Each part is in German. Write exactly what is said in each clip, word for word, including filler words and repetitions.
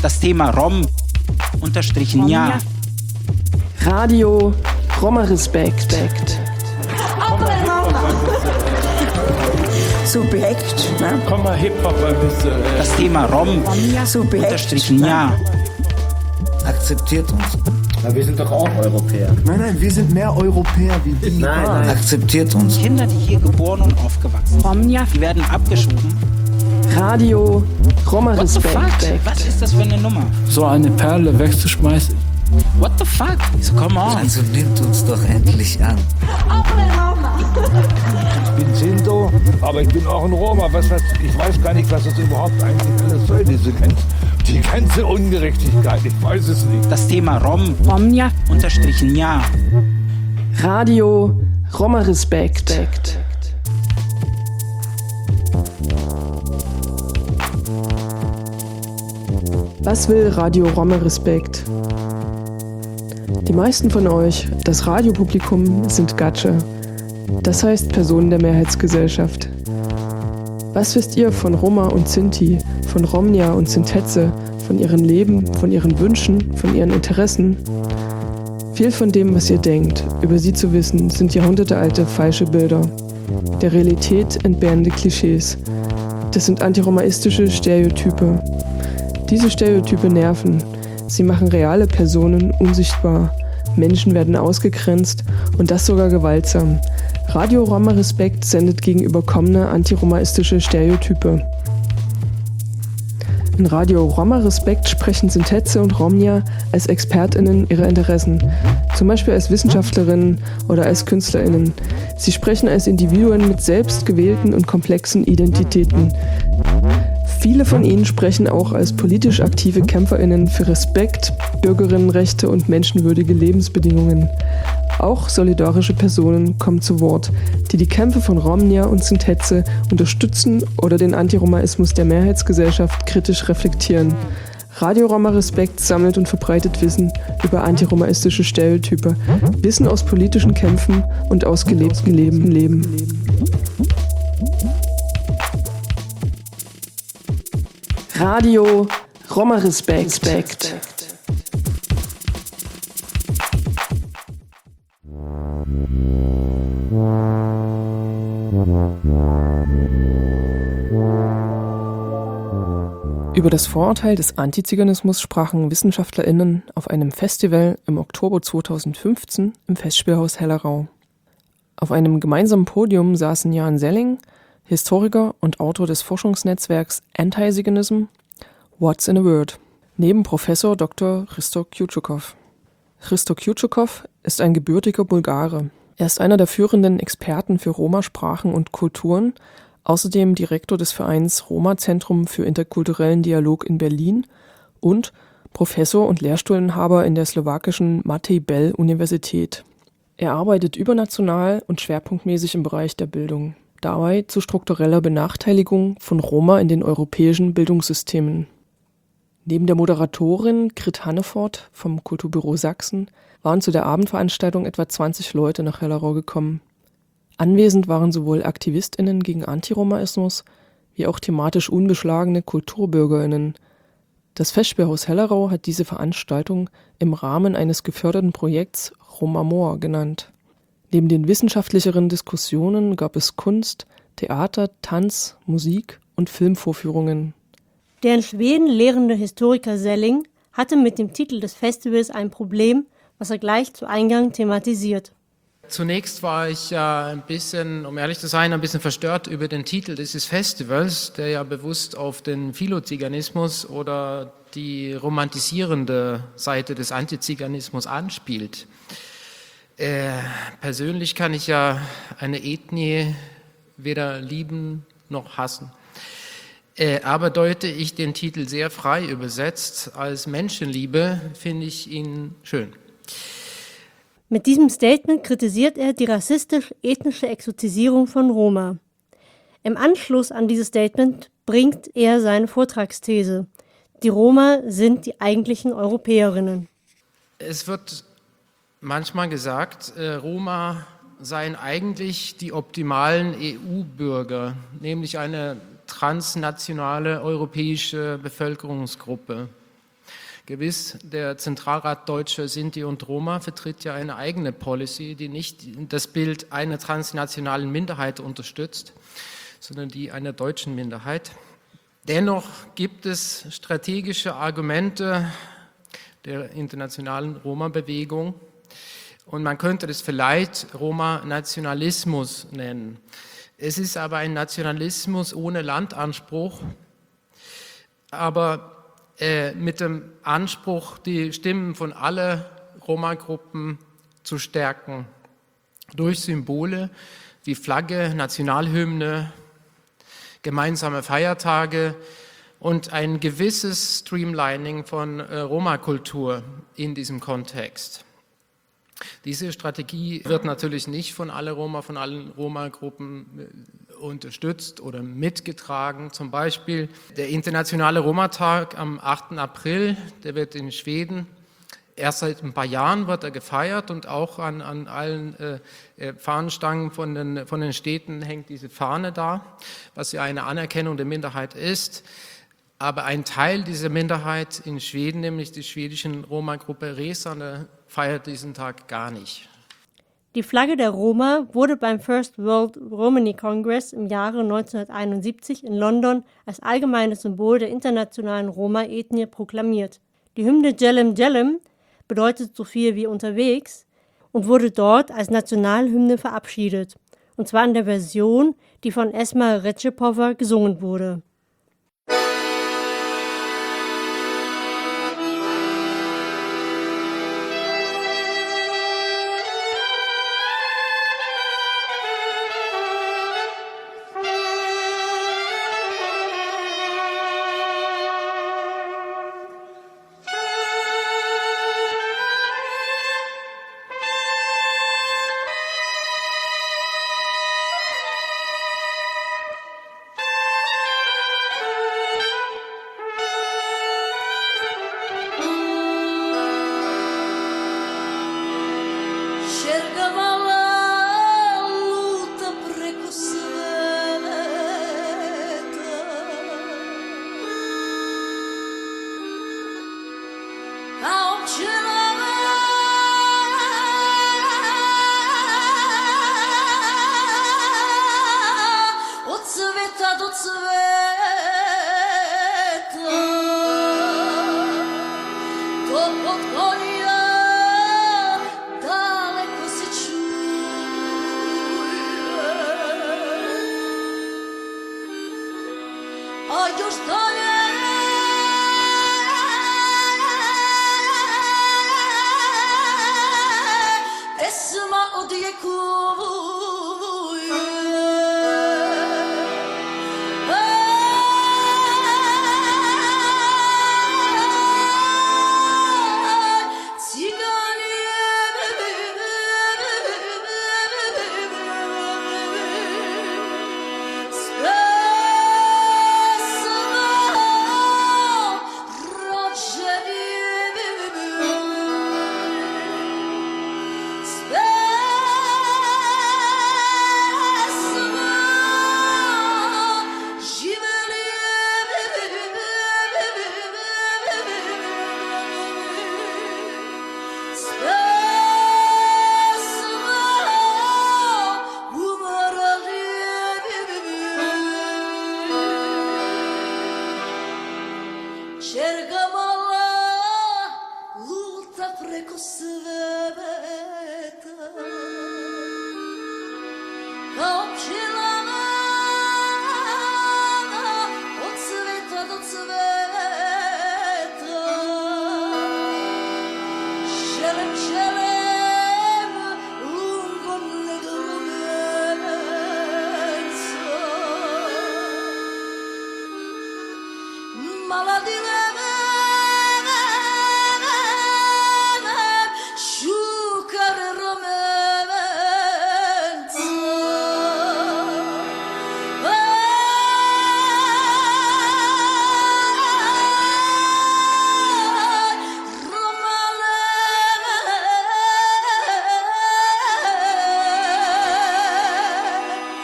Das Thema Rom unterstrichen ja. Radio Roma Respekt. Subjekt, ne? Komm mal Hip-Hop ein bisschen. Äh. Das Thema Rom unterstrichen ja. Akzeptiert uns. Aber wir sind doch auch Europäer. Nein, nein, wir sind mehr Europäer wie die. Nein, nein. Akzeptiert uns. Kinder, die hier geboren und aufgewachsen sind, die werden abgeschoben. Radio Roma What the fuck? Respekt. Was ist das für eine Nummer? So eine Perle wegzuschmeißen. What the fuck? So, come on. Also nimmt uns doch endlich an. Ich bin Sinto, aber ich bin auch ein Roma. Was, was, ich weiß gar nicht, was das überhaupt eigentlich alles soll, diese ganze, die ganze Ungerechtigkeit. Ich weiß es nicht. Das Thema Rom unterstrichen ja. Radio Roma Respekt. Was will Radio Roma Respekt? Die meisten von euch, das Radiopublikum, sind Gatsche. Das heißt Personen der Mehrheitsgesellschaft. Was wisst ihr von Roma und Sinti, von Romnia und Sintetze, von ihren Leben, von ihren Wünschen, von ihren Interessen? Viel von dem, was ihr denkt, über sie zu wissen, sind jahrhundertealte falsche Bilder. Der Realität entbehrende Klischees. Das sind antiromaistische Stereotype. Diese Stereotype nerven. Sie machen reale Personen unsichtbar. Menschen werden ausgegrenzt und das sogar gewaltsam. Radio Roma Respekt sendet gegen überkommene antiromaistische Stereotype. In Radio Roma Respekt sprechen Sintetze und Romnia als ExpertInnen ihrer Interessen, zum Beispiel als WissenschaftlerInnen oder als KünstlerInnen. Sie sprechen als Individuen mit selbst gewählten und komplexen Identitäten. Viele von ihnen sprechen auch als politisch aktive KämpferInnen für Respekt, Bürgerinnenrechte und menschenwürdige Lebensbedingungen. Auch solidarische Personen kommen zu Wort, die die Kämpfe von Romnia und Sintetze unterstützen oder den Antiromaismus der Mehrheitsgesellschaft kritisch reflektieren. Radio Roma Respekt sammelt und verbreitet Wissen über antiromaistische Stereotype, Wissen aus politischen Kämpfen und aus gelebten Leben. Leben. Radio Roma Respekt. Über das Vorurteil des Antiziganismus sprachen WissenschaftlerInnen auf einem Festival im Oktober zweitausendfünfzehn im Festspielhaus Hellerau. Auf einem gemeinsamen Podium saßen Jan Selling, Historiker und Autor des Forschungsnetzwerks Anti-Ziganism, What's in a Word, neben Professor Doktor Hristo Kjučukov. Hristo Kjučukov ist ein gebürtiger Bulgare. Er ist einer der führenden Experten für Roma-Sprachen und Kulturen, außerdem Direktor des Vereins Roma-Zentrum für interkulturellen Dialog in Berlin und Professor und Lehrstuhlinhaber in der slowakischen Matej Bell-Universität. Er arbeitet übernational und schwerpunktmäßig im Bereich der Bildung, dabei zu struktureller Benachteiligung von Roma in den europäischen Bildungssystemen. Neben der Moderatorin Grit Hannefort vom Kulturbüro Sachsen waren zu der Abendveranstaltung etwa zwanzig Leute nach Hellerau gekommen. Anwesend waren sowohl AktivistInnen gegen Antiromaismus wie auch thematisch unbeschlagene KulturbürgerInnen. Das Festspielhaus Hellerau hat diese Veranstaltung im Rahmen eines geförderten Projekts Romamor genannt. Neben den wissenschaftlicheren Diskussionen gab es Kunst, Theater, Tanz, Musik und Filmvorführungen. Der in Schweden lehrende Historiker Selling hatte mit dem Titel des Festivals ein Problem, was er gleich zu Eingang thematisiert. Zunächst war ich ja ein bisschen, um ehrlich zu sein, ein bisschen verstört über den Titel dieses Festivals, der ja bewusst auf den Philoziganismus oder die romantisierende Seite des Antiziganismus anspielt. Äh, persönlich kann ich ja eine Ethnie weder lieben noch hassen. Äh, aber deute ich den Titel sehr frei übersetzt als Menschenliebe, finde ich ihn schön. Mit diesem Statement kritisiert er die rassistisch-ethnische Exotisierung von Roma. Im Anschluss an dieses Statement bringt er seine Vortragsthese: Die Roma sind die eigentlichen Europäerinnen. Es wird manchmal gesagt, äh, Roma seien eigentlich die optimalen E U-Bürger, nämlich eine transnationale europäische Bevölkerungsgruppe. Gewiss, der Zentralrat Deutscher Sinti und Roma vertritt ja eine eigene Policy, die nicht das Bild einer transnationalen Minderheit unterstützt, sondern die einer deutschen Minderheit. Dennoch gibt es strategische Argumente der internationalen Roma-Bewegung und man könnte das vielleicht Roma-Nationalismus nennen. Es ist aber ein Nationalismus ohne Landanspruch, aber äh, mit dem Anspruch, die Stimmen von allen Roma-Gruppen zu stärken, durch Symbole wie Flagge, Nationalhymne, gemeinsame Feiertage und ein gewisses Streamlining von äh, Roma-Kultur in diesem Kontext. Diese Strategie wird natürlich nicht von allen Roma, von allen Roma-Gruppen unterstützt oder mitgetragen. Zum Beispiel der internationale Roma-Tag am achten April, der wird in Schweden, erst seit ein paar Jahren wird er gefeiert und auch an, an allen äh, Fahnenstangen von den, von den Städten hängt diese Fahne da, was ja eine Anerkennung der Minderheit ist. Aber ein Teil dieser Minderheit in Schweden, nämlich die schwedischen Roma-Gruppe Resane, feiert diesen Tag gar nicht. Die Flagge der Roma wurde beim First World Romani Congress im Jahre neunzehnhunderteinundsiebzig in London als allgemeines Symbol der internationalen Roma-Ethnie proklamiert. Die Hymne Jelem Jelem bedeutet so viel wie unterwegs und wurde dort als Nationalhymne verabschiedet, und zwar in der Version, die von Esma Rečepova gesungen wurde.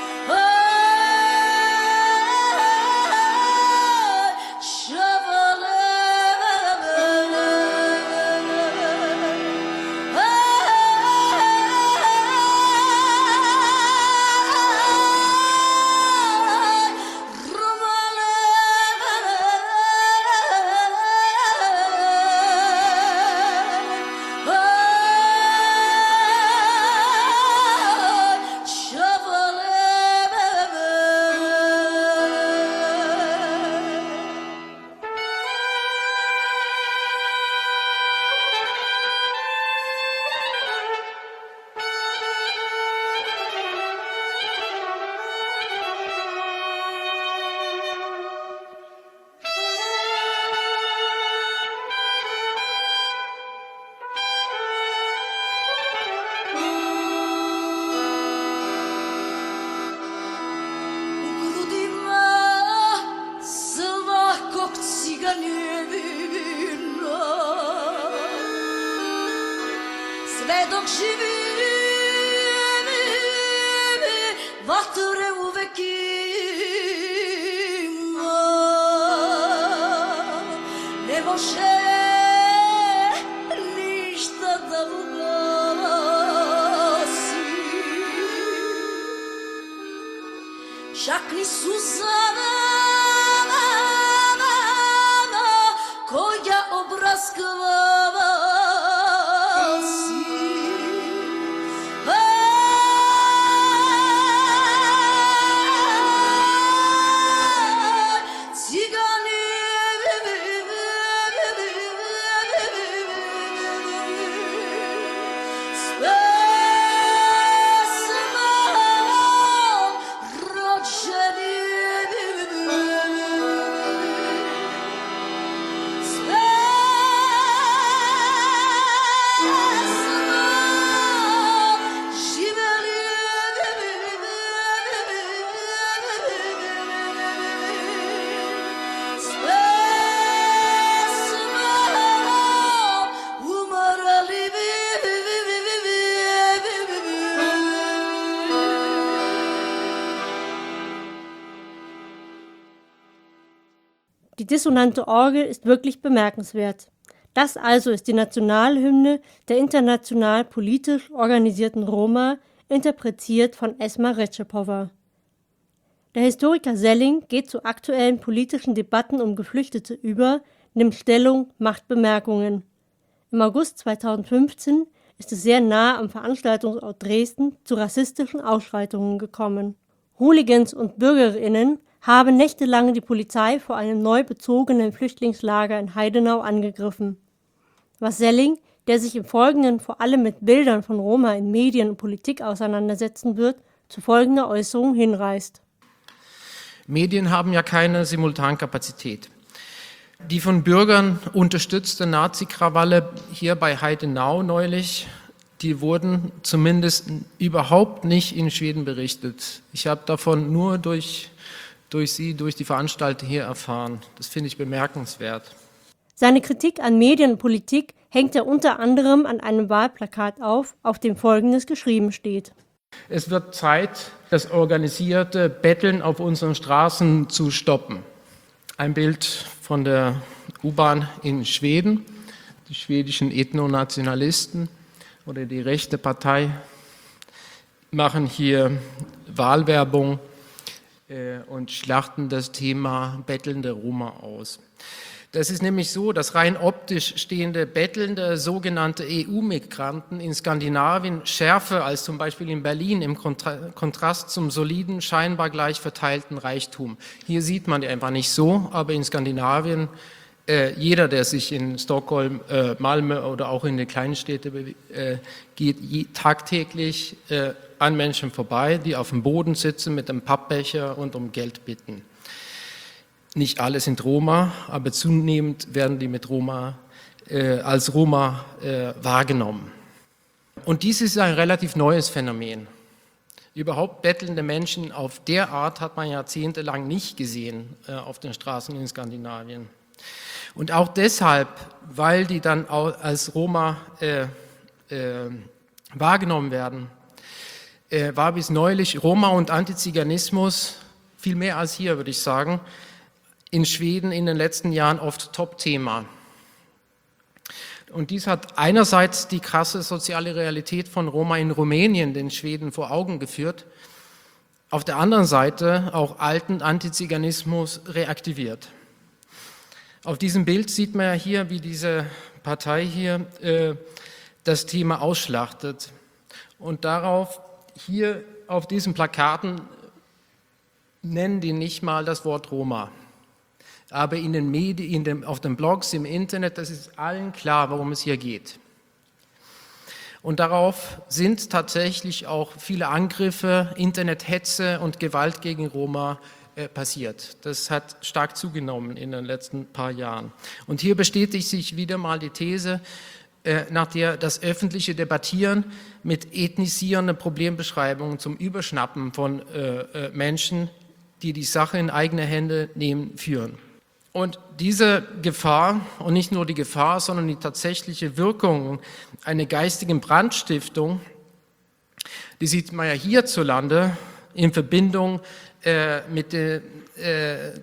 Chevalet Šakni suzama koja obraskava si. Cigani Die dissonante Orgel ist wirklich bemerkenswert. Das also ist die Nationalhymne der international politisch organisierten Roma, interpretiert von Esma Recepowa. Der Historiker Selling geht zu aktuellen politischen Debatten um Geflüchtete über, nimmt Stellung, macht Bemerkungen. Im August zweitausendfünfzehn ist es sehr nah am Veranstaltungsort Dresden zu rassistischen Ausschreitungen gekommen. Hooligans und BürgerInnen haben nächtelang die Polizei vor einem neu bezogenen Flüchtlingslager in Heidenau angegriffen. Was Selling, der sich im Folgenden vor allem mit Bildern von Roma in Medien und Politik auseinandersetzen wird, zu folgender Äußerung hinreißt. Medien haben ja keine Simultankapazität. Die von Bürgern unterstützte Nazi-Krawalle hier bei Heidenau neulich, die wurden zumindest überhaupt nicht in Schweden berichtet. Ich habe davon nur durch, durch Sie, durch die Veranstalter hier erfahren. Das finde ich bemerkenswert. Seine Kritik an Medien und Politik hängt er unter anderem an einem Wahlplakat auf, auf dem Folgendes geschrieben steht. Es wird Zeit, das organisierte Betteln auf unseren Straßen zu stoppen. Ein Bild von der U-Bahn in Schweden. Die schwedischen Ethnonationalisten oder die rechte Partei machen hier Wahlwerbung äh, und schlachten das Thema bettelnde Roma aus. Das ist nämlich so, dass rein optisch stehende bettelnde sogenannte E U-Migranten in Skandinavien schärfer als zum Beispiel in Berlin im Kontra- Kontrast zum soliden, scheinbar gleich verteilten Reichtum. Hier sieht man die einfach nicht so, aber in Skandinavien, äh, jeder, der sich in Stockholm, äh, Malmö oder auch in den kleinen Städten äh, geht, je, tagtäglich äh, an Menschen vorbei, die auf dem Boden sitzen mit einem Pappbecher und um Geld bitten. Nicht alle sind Roma, aber zunehmend werden die mit Roma, äh, als Roma äh, wahrgenommen. Und dies ist ein relativ neues Phänomen. Überhaupt bettelnde Menschen auf der Art hat man jahrzehntelang nicht gesehen äh, auf den Straßen in Skandinavien. Und auch deshalb, weil die dann auch als Roma äh, äh, wahrgenommen werden, äh, war bis neulich Roma und Antiziganismus, viel mehr als hier, würde ich sagen, in Schweden in den letzten Jahren oft Top-Thema. Und dies hat einerseits die krasse soziale Realität von Roma in Rumänien den Schweden vor Augen geführt, auf der anderen Seite auch alten Antiziganismus reaktiviert. Auf diesem Bild sieht man ja hier, wie diese Partei hier äh, das Thema ausschlachtet. Und darauf, hier auf diesen Plakaten, nennen die nicht mal das Wort Roma. Aber in den Medien, in dem, auf den Blogs, im Internet, das ist allen klar, worum es hier geht. Und darauf sind tatsächlich auch viele Angriffe, Internethetze und Gewalt gegen Roma äh, passiert. Das hat stark zugenommen in den letzten paar Jahren. Und hier bestätigt sich wieder mal die These, äh, nach der das öffentliche Debattieren mit ethnisierenden Problembeschreibungen zum Überschnappen von äh, äh, Menschen, die die Sache in eigene Hände nehmen, führen. Und diese Gefahr, und nicht nur die Gefahr, sondern die tatsächliche Wirkung einer geistigen Brandstiftung, die sieht man ja hierzulande in Verbindung äh, mit der äh,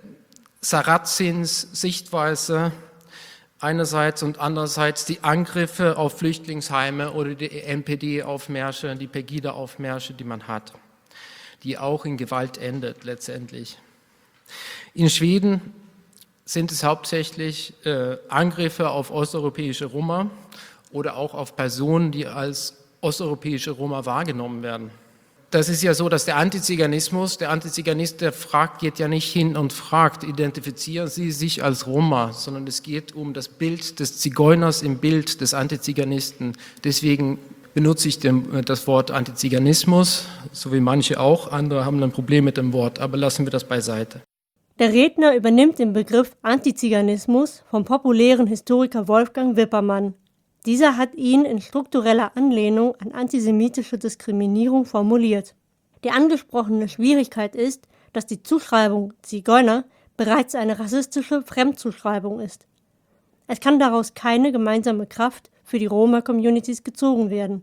Sarazins Sichtweise einerseits und andererseits die Angriffe auf Flüchtlingsheime oder die N P D-Aufmärsche, die Pegida-Aufmärsche, die man hat, die auch in Gewalt endet letztendlich. In Schweden sind es hauptsächlich äh, Angriffe auf osteuropäische Roma oder auch auf Personen, die als osteuropäische Roma wahrgenommen werden. Das ist ja so, dass der Antiziganismus, der Antiziganist, der fragt, geht ja nicht hin und fragt, identifizieren Sie sich als Roma, sondern es geht um das Bild des Zigeuners im Bild des Antiziganisten. Deswegen benutze ich den, das Wort Antiziganismus, so wie manche auch, andere haben ein Problem mit dem Wort, aber lassen wir das beiseite. Der Redner übernimmt den Begriff Antiziganismus vom populären Historiker Wolfgang Wippermann. Dieser hat ihn in struktureller Anlehnung an antisemitische Diskriminierung formuliert. Die angesprochene Schwierigkeit ist, dass die Zuschreibung Zigeuner bereits eine rassistische Fremdzuschreibung ist. Es kann daraus keine gemeinsame Kraft für die Roma-Communities gezogen werden.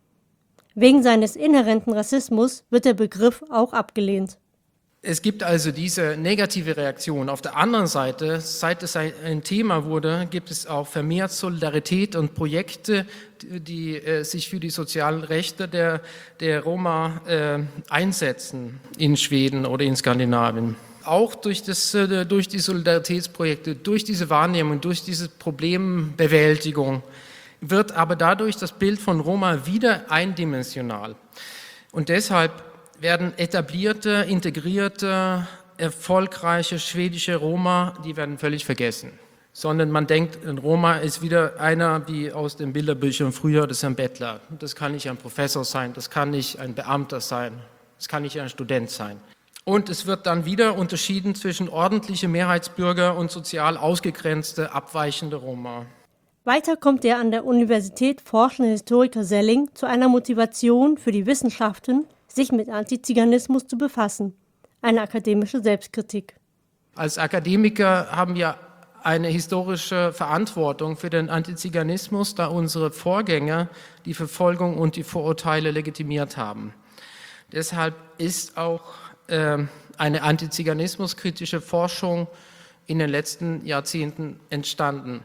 Wegen seines inhärenten Rassismus wird der Begriff auch abgelehnt. Es gibt also diese negative Reaktion. Auf der anderen Seite, seit es ein Thema wurde, gibt es auch vermehrt Solidarität und Projekte, die, die äh, sich für die sozialen Rechte der, der Roma äh, einsetzen in Schweden oder in Skandinavien. Auch durch, das, äh, durch die Solidaritätsprojekte, durch diese Wahrnehmung, durch diese Problembewältigung wird aber dadurch das Bild von Roma wieder eindimensional. Und deshalb werden etablierte, integrierte, erfolgreiche schwedische Roma, die werden völlig vergessen. Sondern man denkt, ein Roma ist wieder einer wie aus den Bilderbüchern früher, das ist ein Bettler. Das kann nicht ein Professor sein, das kann nicht ein Beamter sein, das kann nicht ein Student sein. Und es wird dann wieder unterschieden zwischen ordentliche Mehrheitsbürger und sozial ausgegrenzte, abweichende Roma. Weiter kommt der an der Universität forschende Historiker Selling zu einer Motivation für die Wissenschaften, sich mit Antiziganismus zu befassen. Eine akademische Selbstkritik. Als Akademiker haben wir eine historische Verantwortung für den Antiziganismus, da unsere Vorgänger die Verfolgung und die Vorurteile legitimiert haben. Deshalb ist auch äh, eine antiziganismuskritische Forschung in den letzten Jahrzehnten entstanden.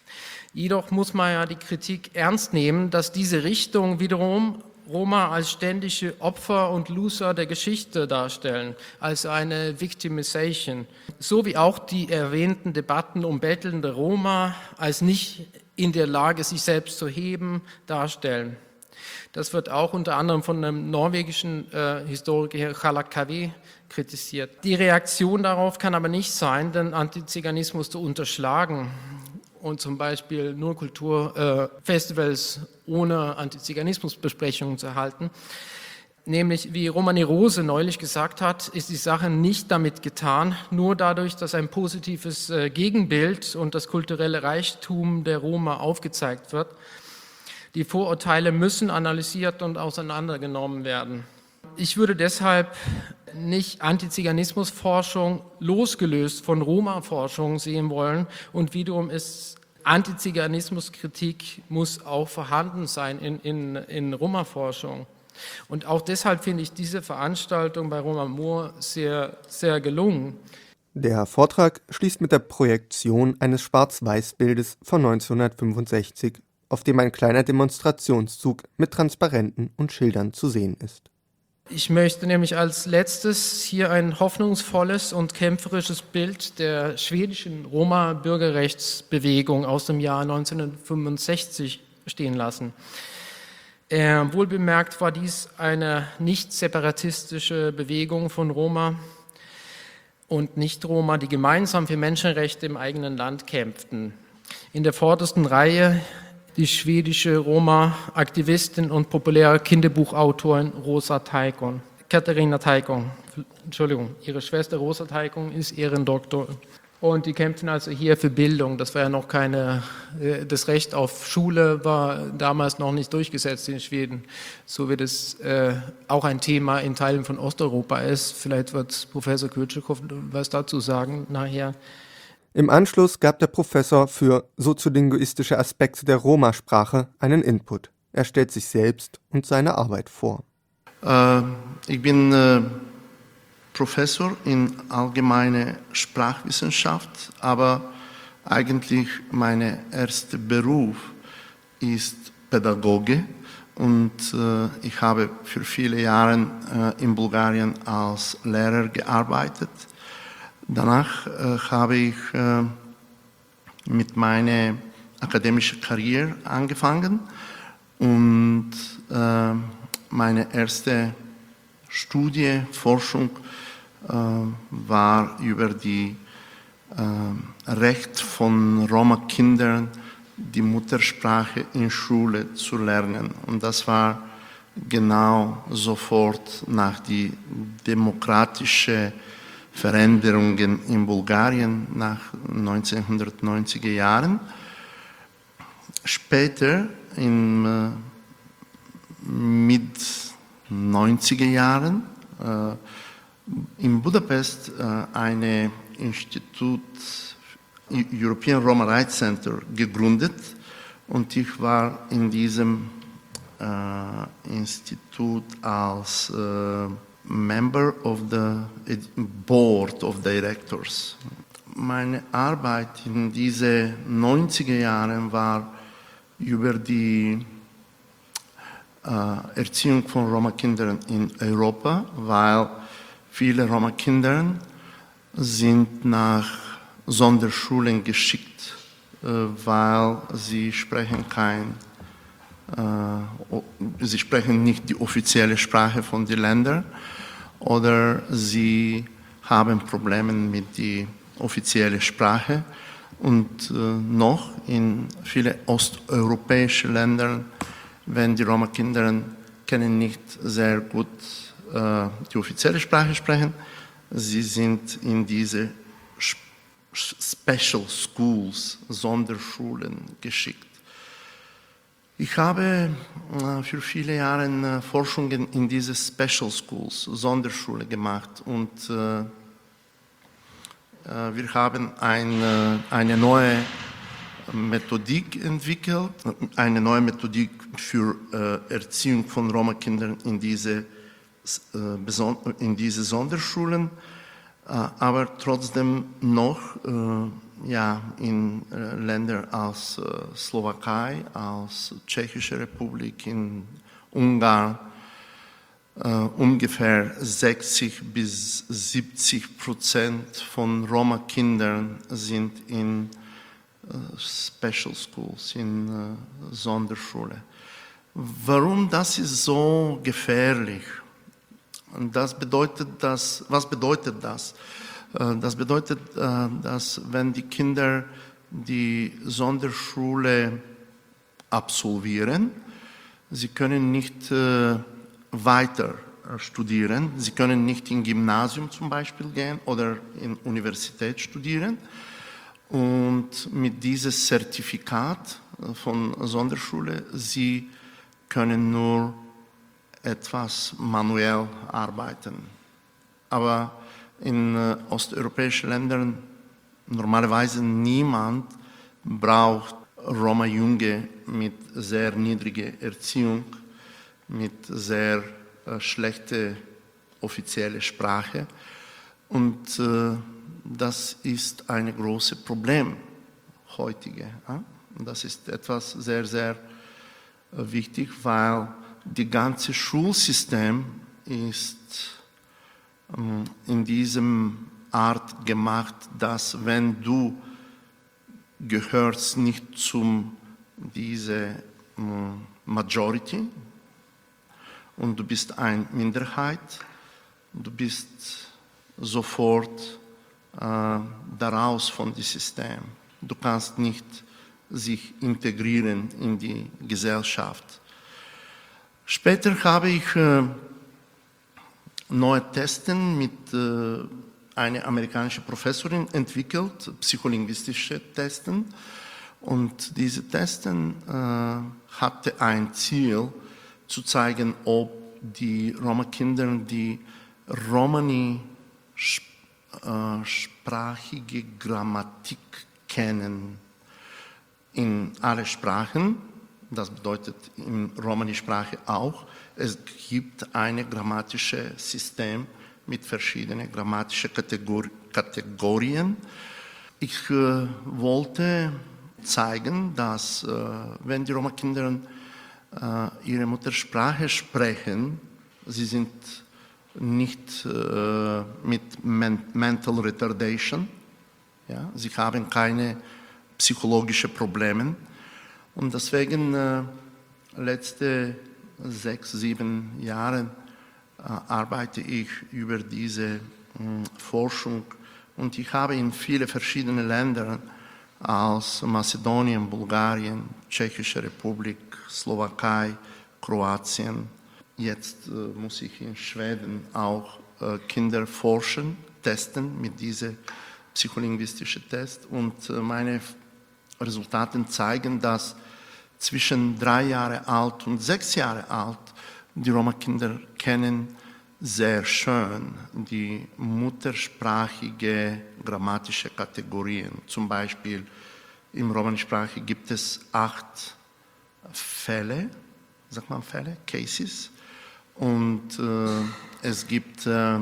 Jedoch muss man ja die Kritik ernst nehmen, dass diese Richtung wiederum Roma als ständige Opfer und Loser der Geschichte darstellen, als eine Victimization, so wie auch die erwähnten Debatten um bettelnde Roma als nicht in der Lage, sich selbst zu heben, darstellen. Das wird auch unter anderem von einem norwegischen äh, Historiker Hallak Kaveh kritisiert. Die Reaktion darauf kann aber nicht sein, den Antiziganismus zu unterschlagen und zum Beispiel nur Kulturfestivals äh, ohne Antiziganismusbesprechungen zu halten. Nämlich, wie Romani Rose neulich gesagt hat, ist die Sache nicht damit getan, nur dadurch, dass ein positives äh, Gegenbild und das kulturelle Reichtum der Roma aufgezeigt wird. Die Vorurteile müssen analysiert und auseinandergenommen werden. Ich würde deshalb nicht Antiziganismusforschung losgelöst von Roma-Forschung sehen wollen und wiederum ist Antiziganismuskritik muss auch vorhanden sein in, in, in Roma-Forschung. Und auch deshalb finde ich diese Veranstaltung bei Roma Mur sehr, sehr gelungen. Der Vortrag schließt mit der Projektion eines Schwarz-Weiß-Bildes von neunzehnhundertfünfundsechzig, auf dem ein kleiner Demonstrationszug mit Transparenten und Schildern zu sehen ist. Ich möchte nämlich als letztes hier ein hoffnungsvolles und kämpferisches Bild der schwedischen Roma-Bürgerrechtsbewegung aus dem Jahr neunzehnhundertfünfundsechzig stehen lassen. Äh, wohlbemerkt war dies eine nicht separatistische Bewegung von Roma und Nicht-Roma, die gemeinsam für Menschenrechte im eigenen Land kämpften. In der vordersten Reihe die schwedische Roma-Aktivistin und populäre Kinderbuchautorin Rosa Taikon. Katharina Taikon, Entschuldigung, ihre Schwester Rosa Taikon ist Ehrendoktor. Und die kämpfen also hier für Bildung. Das war ja noch keine, das Recht auf Schule war damals noch nicht durchgesetzt in Schweden, so wie das äh, auch ein Thema in Teilen von Osteuropa ist. Vielleicht wird Professor Kürtschikow was dazu sagen nachher. Im Anschluss gab der Professor für soziolinguistische Aspekte der Roma-Sprache einen Input. Er stellt sich selbst und seine Arbeit vor. Äh, ich bin äh, Professor in allgemeine Sprachwissenschaft, aber eigentlich mein erster Beruf ist Pädagoge und äh, ich habe für viele Jahre äh, in Bulgarien als Lehrer gearbeitet. Danach äh, habe ich äh, mit meiner akademischen Karriere angefangen und äh, meine erste Studie, Forschung äh, war über die äh, Recht von Roma-Kindern, die Muttersprache in Schule zu lernen. Und das war genau sofort nach die demokratischen Veränderungen in Bulgarien nach neunzehnhundertneunziger Jahren. Später, in äh, mit neunziger Jahren, äh, in Budapest äh, ein Institut, European Roma Rights Center, gegründet und ich war in diesem äh, Institut als äh, Member of the Board of Directors. Meine Arbeit in diesen neunziger Jahren war über die äh, Erziehung von Roma-Kindern in Europa, weil viele Roma-Kinder sind nach Sonderschulen geschickt, äh, weil sie sprechen kein, äh, sie sprechen nicht die offizielle Sprache von den Ländern oder sie haben Probleme mit der offiziellen Sprache. Und äh, noch in vielen osteuropäischen Ländern, wenn die Roma-Kinder können nicht sehr gut äh, die offizielle Sprache sprechen, sie sind in diese Special Schools, Sonderschulen geschickt. Ich habe äh, für viele Jahre äh, Forschungen in diese Special Schools, Sonderschule gemacht und äh, äh, wir haben eine, eine neue Methodik entwickelt, eine neue Methodik für äh, Erziehung von Roma-Kindern in diese, äh, in diese Sonderschulen, äh, aber trotzdem noch äh, ja, in äh, Ländern als äh, Slowakei, als Tschechische Republik, in Ungarn, äh, ungefähr sechzig bis siebzig Prozent von Roma-Kindern sind in äh, Special Schools, in äh, Sonderschule. Warum das ist so gefährlich? Und das bedeutet, dass, was bedeutet das? Das bedeutet, dass wenn die Kinder die Sonderschule absolvieren, sie können nicht weiter studieren, sie können nicht in Gymnasium zum Beispiel gehen oder in Universität studieren. Und mit diesem Zertifikat von Sonderschule, sie können nur etwas manuell arbeiten. Aber in äh, osteuropäischen Ländern normalerweise niemand braucht Roma-Junge mit sehr niedriger Erziehung, mit sehr äh, schlechter offizieller Sprache. Und äh, das ist ein großes Problem heutige. Ja? Das ist etwas sehr, sehr äh, wichtig, weil das ganze Schulsystem ist in diesem Art gemacht, dass wenn du gehörst nicht zum diese Majority und du bist eine Minderheit, du bist sofort äh, daraus von dem System. Du kannst nicht sich integrieren in die Gesellschaft. Später habe ich äh, neue Testen mit äh, einer amerikanischen Professorin entwickelt, psycholinguistische Testen. Und diese Testen äh, hatte ein Ziel, zu zeigen, ob die Roma-Kinder, die Romani äh, sprachige Grammatik kennen in alle Sprachen. Das bedeutet in Romani-Sprache auch. Es gibt ein grammatisches System mit verschiedenen grammatischen Kategor- Kategorien. Ich äh, wollte zeigen, dass äh, wenn die Roma-Kinder äh, ihre Muttersprache sprechen, sie sind nicht äh, mit men- Mental Retardation, ja? Sie haben keine psychologischen Probleme. Und deswegen äh, letzte sechs, sieben Jahre äh, arbeite ich über diese mh, Forschung und ich habe in viele verschiedene Länder aus Mazedonien, Bulgarien, Tschechische Republik, Slowakei, Kroatien. Jetzt äh, muss ich in Schweden auch äh, Kinder forschen, testen mit diesem psycholinguistischen Test und äh, meine Resultate zeigen, dass zwischen drei Jahre alt und sechs Jahre alt die Roma-Kinder kennen sehr schön die muttersprachige grammatische Kategorien. Zum Beispiel im Romani-Sprache gibt es acht Fälle, sagt man Fälle, Cases, und äh, es gibt äh,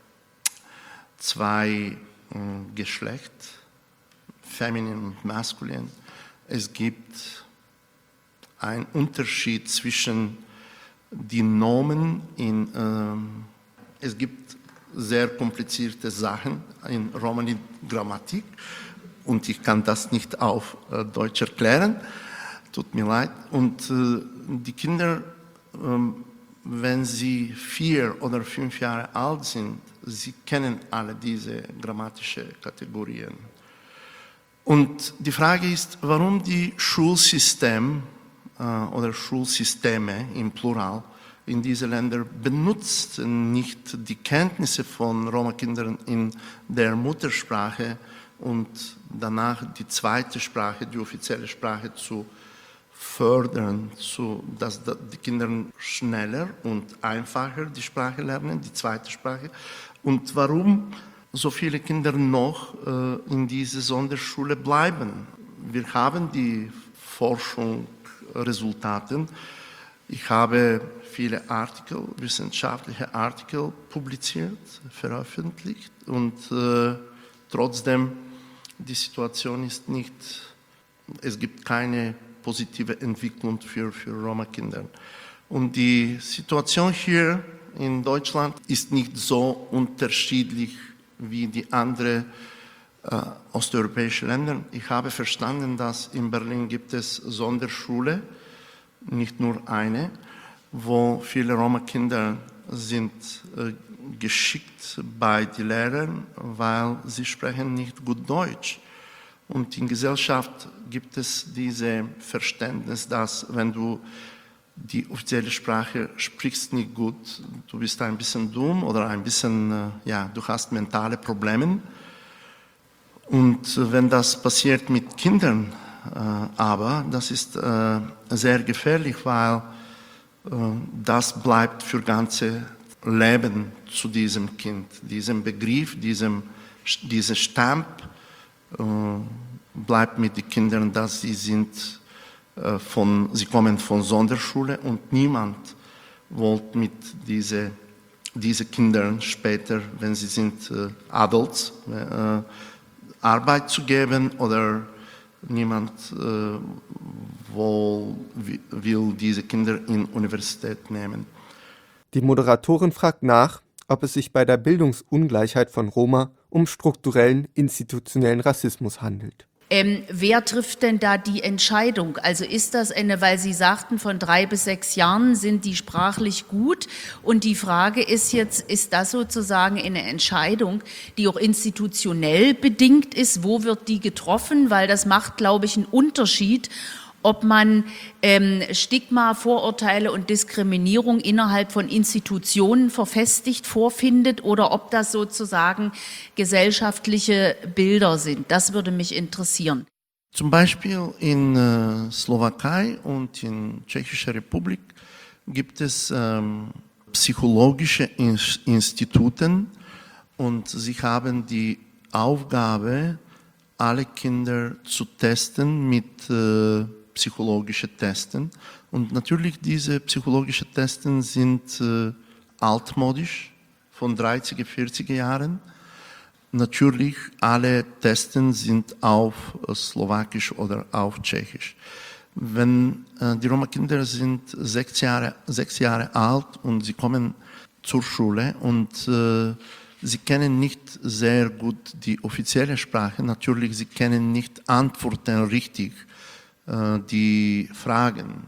zwei äh, Geschlecht, feminin und maskulin. Es gibt einen Unterschied zwischen den Nomen in, äh, es gibt sehr komplizierte Sachen in Romani-Grammatik und ich kann das nicht auf äh, Deutsch erklären, tut mir leid. Und äh, die Kinder, äh, wenn sie vier oder fünf Jahre alt sind, sie kennen alle diese grammatischen Kategorien. Und die Frage ist, warum die Schulsystem äh, oder Schulsysteme im Plural in diesen Ländern benutzt nicht die Kenntnisse von Roma-Kindern in der Muttersprache und danach die zweite Sprache, die offizielle Sprache zu fördern, so dass die Kinder schneller und einfacher die Sprache lernen, die zweite Sprache. Und warum so viele Kinder noch äh, in dieser Sonderschule bleiben? Wir haben die Forschungsresultate. Ich habe viele Artikel, wissenschaftliche Artikel publiziert, veröffentlicht und äh, trotzdem die Situation ist nicht, es gibt keine positive Entwicklung für, für Roma-Kinder. Und die Situation hier in Deutschland ist nicht so unterschiedlich wie die anderen äh, osteuropäischen Länder. Ich habe verstanden, dass in Berlin gibt es Sonderschule, nicht nur eine, wo viele Roma-Kinder sind äh, geschickt bei den Lehrern, weil sie sprechen nicht gut Deutsch. Und in Gesellschaft gibt es dieses Verständnis, dass wenn du die offizielle Sprache sprichst nicht gut, du bist ein bisschen dumm oder ein bisschen, ja, du hast mentale Probleme. Und wenn das passiert mit Kindern, äh, aber das ist äh, sehr gefährlich, weil äh, das bleibt für ganze Leben zu diesem Kind, diesem Begriff, diesem, dieser Stamp äh, bleibt mit den Kindern, dass sie sind Von, sie kommen von Sonderschule und niemand wollte mit diesen diese Kindern später, wenn sie sind äh, Adults, äh, Arbeit zu geben oder niemand äh, will, will diese Kinder in Universität nehmen. Die Moderatorin fragt nach, ob es sich bei der Bildungsungleichheit von Roma um strukturellen institutionellen Rassismus handelt. Ähm, wer trifft denn da die Entscheidung? Also ist das eine, weil Sie sagten, von drei bis sechs Jahren sind die sprachlich gut und die Frage ist jetzt, ist das sozusagen eine Entscheidung, die auch institutionell bedingt ist? Wo wird die getroffen? Weil das macht, glaube ich, einen Unterschied, ob man ähm, Stigma, Vorurteile und Diskriminierung innerhalb von Institutionen verfestigt vorfindet oder ob das sozusagen gesellschaftliche Bilder sind. Das würde mich interessieren. Zum Beispiel in äh, Slowakei und in Tschechischer Republik gibt es ähm, psychologische In- Institute und sie haben die Aufgabe, alle Kinder zu testen mit äh, psychologischen Testen. Und natürlich diese psychologischen Testen sind äh, altmodisch, von dreißiger, vierziger Jahren. Natürlich, alle Testen sind auf äh, Slowakisch oder auf Tschechisch. Wenn äh, die Roma-Kinder sind sechs Jahre, sechs Jahre alt und sie kommen zur Schule und äh, sie kennen nicht sehr gut die offizielle Sprache. Natürlich, sie kennen nicht Antworten richtig, äh, die Fragen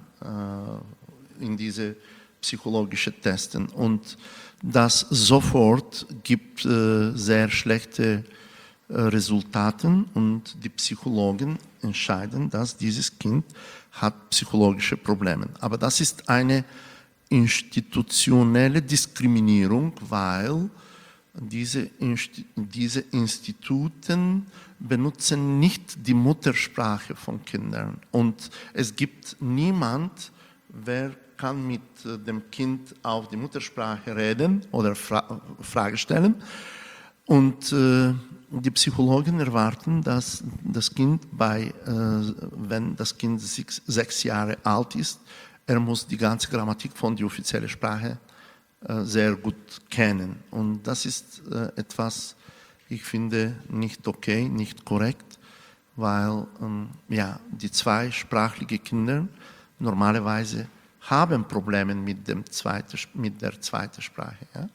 äh, in diese psychologischen Testen. Und das sofort gibt äh, sehr schlechte äh, Resultate und die Psychologen entscheiden, dass dieses Kind hat psychologische Probleme. Aber das ist eine institutionelle Diskriminierung, weil diese, Insti- diese Instituten benutzen nicht die Muttersprache von Kindern. Und es gibt niemand, wer kann mit dem Kind auf die Muttersprache reden oder Fra- Frage stellen. Und äh, die Psychologen erwarten, dass das Kind, bei, äh, wenn das Kind sechs, sechs Jahre alt ist, er muss die ganze Grammatik von der offiziellen Sprache äh, sehr gut kennen. Und das ist äh, etwas, ich finde, nicht okay, nicht korrekt, weil ähm, ja, die zweisprachigen Kinder normalerweise haben Probleme mit, dem zweiten, mit der zweiten Sprache. Ja?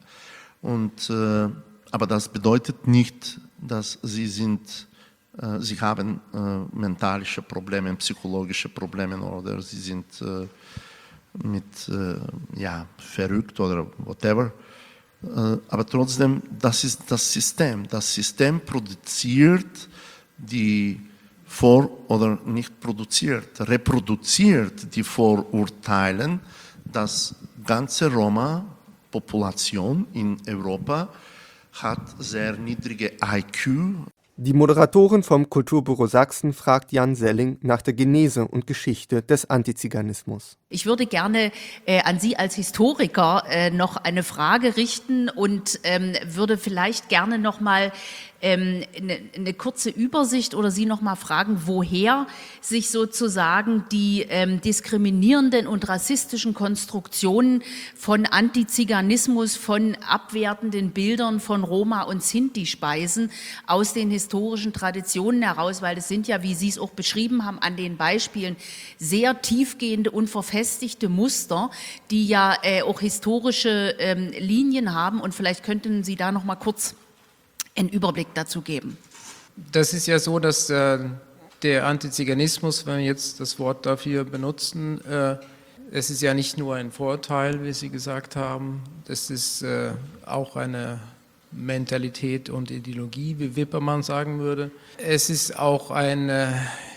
Und, äh, aber das bedeutet nicht, dass sie, sind, äh, sie haben äh, mentalische Probleme, psychologische Probleme oder sie sind äh, mit, äh, ja, verrückt oder whatever. Äh, aber trotzdem, das ist das System. Das System produziert die Vor- oder nicht produziert, reproduziert die Vorurteile, dass ganze Roma-Population in Europa hat sehr niedrige I Q. Die Moderatorin vom Kulturbüro Sachsen fragt Jan Selling nach der Genese und Geschichte des Antiziganismus. Ich würde gerne äh, an Sie als Historiker äh, noch eine Frage richten und ähm, würde vielleicht gerne noch mal ähm, eine, eine kurze Übersicht oder Sie noch mal fragen, woher sich sozusagen die ähm, diskriminierenden und rassistischen Konstruktionen von Antiziganismus, von abwertenden Bildern von Roma und Sinti speisen aus den historischen Traditionen heraus, weil es sind ja, wie Sie es auch beschrieben haben, an den Beispielen sehr tiefgehende und verfestigte Muster, die ja äh, auch historische ähm, Linien haben. Und vielleicht könnten Sie da noch mal kurz einen Überblick dazu geben. Das ist ja so, dass äh, der Antiziganismus, wenn wir jetzt das Wort dafür benutzen, äh, es ist ja nicht nur ein Vorurteil, wie Sie gesagt haben, das ist äh, auch eine Mentalität und Ideologie, wie Wippermann sagen würde. Es ist auch ein, äh,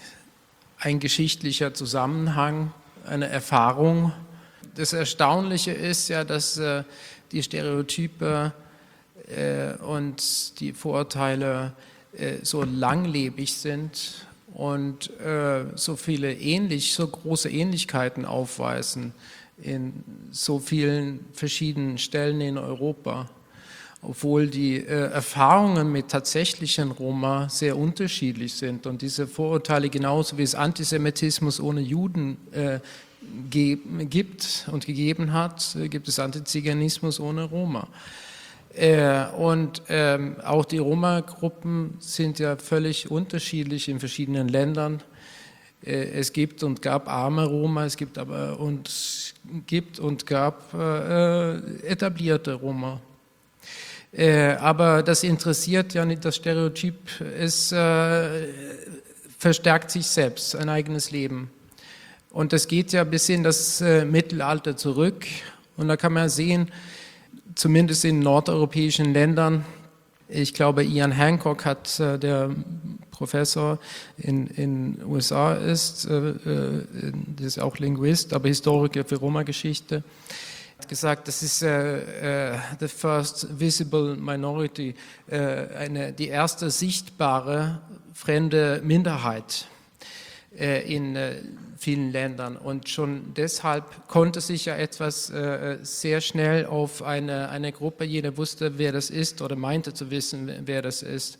ein geschichtlicher Zusammenhang, eine Erfahrung. Das Erstaunliche ist ja, dass äh, die Stereotype äh, und die Vorurteile äh, so langlebig sind und äh, so viele ähnlich, so große Ähnlichkeiten aufweisen in so vielen verschiedenen Stellen in Europa, obwohl die äh, Erfahrungen mit tatsächlichen Roma sehr unterschiedlich sind und diese Vorurteile genauso wie es Antisemitismus ohne Juden äh, ge- gibt und gegeben hat, äh, gibt es Antiziganismus ohne Roma. Äh, und ähm, auch die Roma-Gruppen sind ja völlig unterschiedlich in verschiedenen Ländern. Äh, es gibt und gab arme Roma, es gibt aber und gibt und gab äh, etablierte Roma. Äh, aber das interessiert ja nicht das Stereotyp, es äh, verstärkt sich selbst, ein eigenes Leben. Und das geht ja bis in das äh, Mittelalter zurück. Und da kann man sehen, zumindest in nordeuropäischen Ländern, ich glaube, Ian Hancock hat, äh, der Professor in den U S A ist, äh, der ist auch Linguist, aber Historiker für Roma-Geschichte, hat gesagt, das ist äh, äh, the first visible minority, äh, eine, die erste sichtbare fremde Minderheit. äh, in äh, vielen Ländern. Und schon deshalb konnte sich ja etwas äh, sehr schnell auf eine, eine Gruppe, jeder wusste, wer das ist oder meinte zu wissen, wer das ist.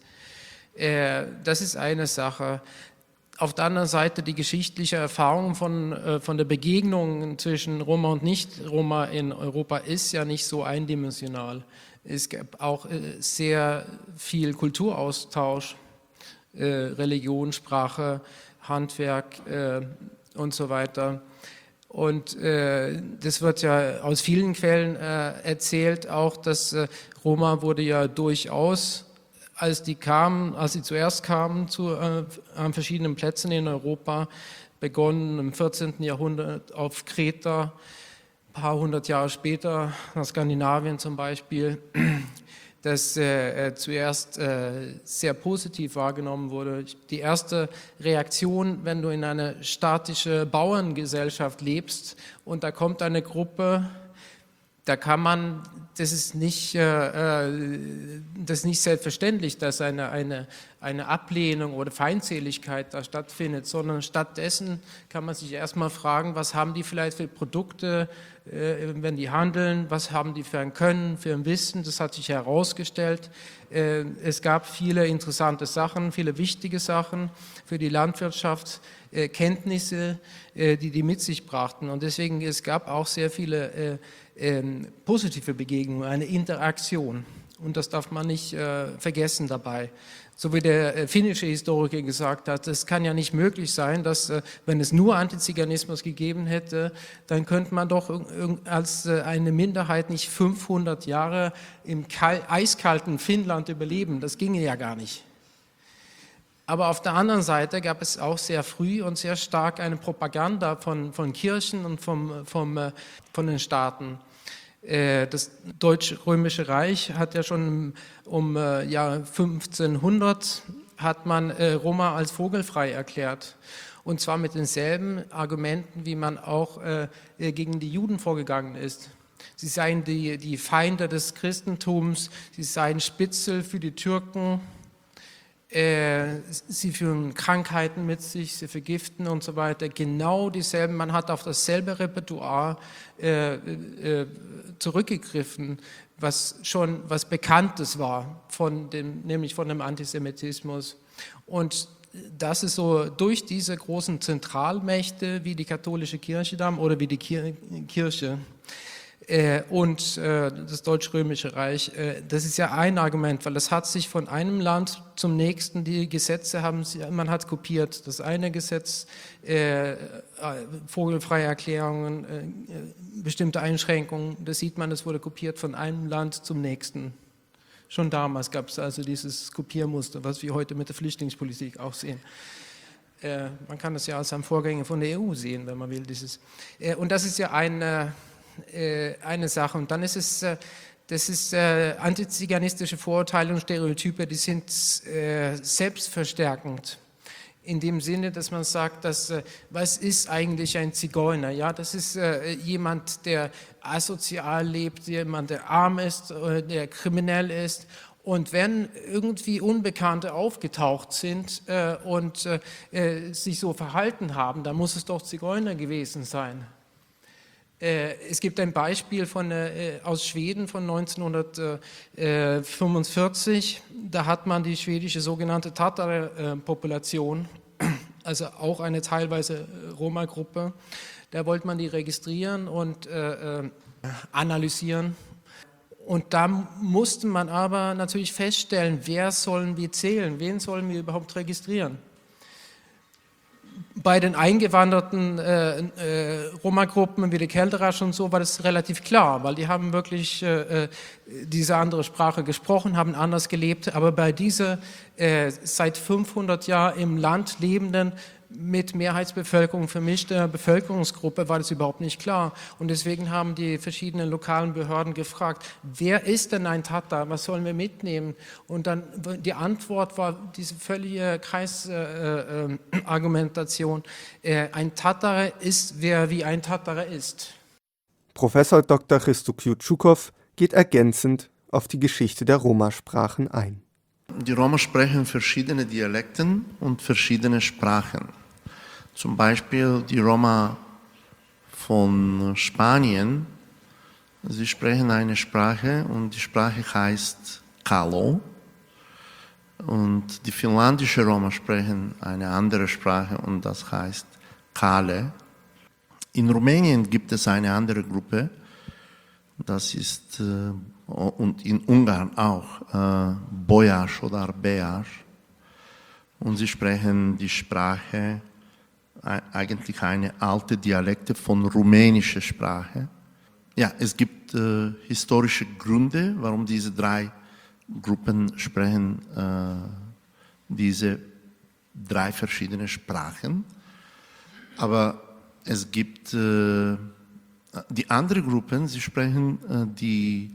Äh, das ist eine Sache. Auf der anderen Seite die geschichtliche Erfahrung von, äh, von der Begegnung zwischen Roma und Nicht-Roma in Europa ist ja nicht so eindimensional. Es gab auch äh, sehr viel Kulturaustausch, äh, Religion, Sprache, Handwerk äh, und so weiter. Und äh, das wird ja aus vielen Quellen äh, erzählt, auch dass äh, Roma wurde ja durchaus, als die kamen, als sie zuerst kamen zu äh, an verschiedenen Plätzen in Europa, begonnen im vierzehnten Jahrhundert auf Kreta, ein paar hundert Jahre später nach Skandinavien zum Beispiel, das äh, zuerst äh, sehr positiv wahrgenommen wurde. Die erste Reaktion, wenn du in einer statische Bauerngesellschaft lebst und da kommt eine Gruppe, da kann man, das ist nicht, äh, das ist nicht selbstverständlich, dass eine, eine, eine Ablehnung oder Feindseligkeit da stattfindet, sondern stattdessen kann man sich erstmal fragen, was haben die vielleicht für Produkte, äh, wenn die handeln, was haben die für ein Können, für ein Wissen, das hat sich herausgestellt. Äh, es gab viele interessante Sachen, viele wichtige Sachen für die Landwirtschaft, äh, Kenntnisse, äh, die die mit sich brachten und deswegen, es gab auch sehr viele äh, Ähm, positive Begegnung, eine Interaktion. Und das darf man nicht äh, vergessen dabei. So wie der äh, finnische Historiker gesagt hat, es kann ja nicht möglich sein, dass, äh, wenn es nur Antiziganismus gegeben hätte, dann könnte man doch als äh, eine Minderheit nicht fünfhundert Jahre im kal- eiskalten Finnland überleben. Das ginge ja gar nicht. Aber auf der anderen Seite gab es auch sehr früh und sehr stark eine Propaganda von, von Kirchen und vom, vom, von den Staaten. Das Deutsch-Römische Reich hat ja schon um Jahr fünfzehnhundert hat man Roma als vogelfrei erklärt. Und zwar mit denselben Argumenten, wie man auch gegen die Juden vorgegangen ist. Sie seien die, die Feinde des Christentums, sie seien Spitzel für die Türken. Äh, sie führen Krankheiten mit sich, sie vergiften und so weiter. Genau dieselben, man hat auf dasselbe Repertoire äh, äh, zurückgegriffen, was schon was Bekanntes war, von dem, nämlich von dem Antisemitismus. Und das ist so durch diese großen Zentralmächte wie die katholische Kirche oder wie die Kir- Kirche, Äh, und äh, das Deutsch-Römische Reich, äh, das ist ja ein Argument, weil das hat sich von einem Land zum nächsten, die Gesetze haben, man hat kopiert. Das eine Gesetz, äh, vogelfreie Erklärungen, äh, bestimmte Einschränkungen, das sieht man, das wurde kopiert von einem Land zum nächsten. Schon damals gab es also dieses Kopiermuster, was wir heute mit der Flüchtlingspolitik auch sehen. Äh, man kann das ja als ein Vorgänger von der E U sehen, wenn man will. Dieses. Äh, und das ist ja ein... Äh, eine Sache. Und dann ist es, das ist äh, antiziganistische Vorurteile und Stereotype, die sind äh, selbstverstärkend. In dem Sinne, dass man sagt, dass, äh, was ist eigentlich ein Zigeuner? Ja, das ist äh, jemand, der asozial lebt, jemand, der arm ist, äh, der kriminell ist. Und wenn irgendwie Unbekannte aufgetaucht sind äh, und äh, sich so verhalten haben, dann muss es doch Zigeuner gewesen sein. Es gibt ein Beispiel von, äh, aus Schweden von neunzehnhundertfünfundvierzig. Da hat man die schwedische sogenannte Tatar-Population, also auch eine teilweise Roma-Gruppe. Da wollte man die registrieren und äh, analysieren. Und da musste man aber natürlich feststellen, wer sollen wir zählen, wen sollen wir überhaupt registrieren. Bei den eingewanderten äh, äh, Roma-Gruppen wie die Kelterasch und so war das relativ klar, weil die haben wirklich äh, diese andere Sprache gesprochen, haben anders gelebt. Aber bei dieser äh, seit fünfhundert Jahren im Land lebenden, mit Mehrheitsbevölkerung vermischter Bevölkerungsgruppe war das überhaupt nicht klar. Und deswegen haben die verschiedenen lokalen Behörden gefragt, wer ist denn ein Tatar, was sollen wir mitnehmen? Und dann die Antwort war diese völlige Kreisargumentation. Äh, äh, ein Tatar ist, wer wie ein Tatar ist. Professor Doktor Hristo Kjutschukow geht ergänzend auf die Geschichte der Roma-Sprachen ein. Die Roma sprechen verschiedene Dialekte und verschiedene Sprachen. Zum Beispiel die Roma von Spanien, sie sprechen eine Sprache und die Sprache heißt Kalo. Und die finnlandische Roma sprechen eine andere Sprache und das heißt Kale. In Rumänien gibt es eine andere Gruppe, das ist, äh, und in Ungarn auch, äh, Bolyás oder Beás. Und sie sprechen die Sprache, äh, eigentlich eine alte Dialekte von rumänischer Sprache. Ja, es gibt äh, historische Gründe, warum diese drei Gruppen sprechen äh, diese drei verschiedene Sprachen. Aber es gibt äh, die anderen Gruppen, sie sprechen äh, die